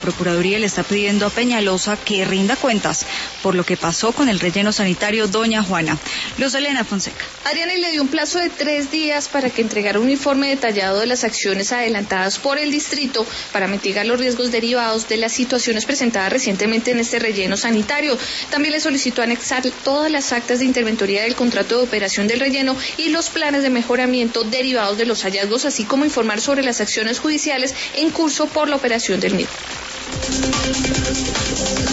Procuraduría le está pidiendo a Peñalosa que rinda cuentas por lo que pasó con el relleno sanitario Doña Juana. Luz Elena Fonseca. Ariane le dio un plazo de 3 días para que entregara un informe detallado de las acciones adelantadas por el distrito para mitigar los riesgos derivados de las situaciones presentadas recientemente en este relleno sanitario. También le solicitó anexar todas las actas de interventoría del contrato de operación del relleno y los planes de mejoramiento derivados de los hallazgos, así como informar sobre las acciones judiciales en curso por la operación del mismo.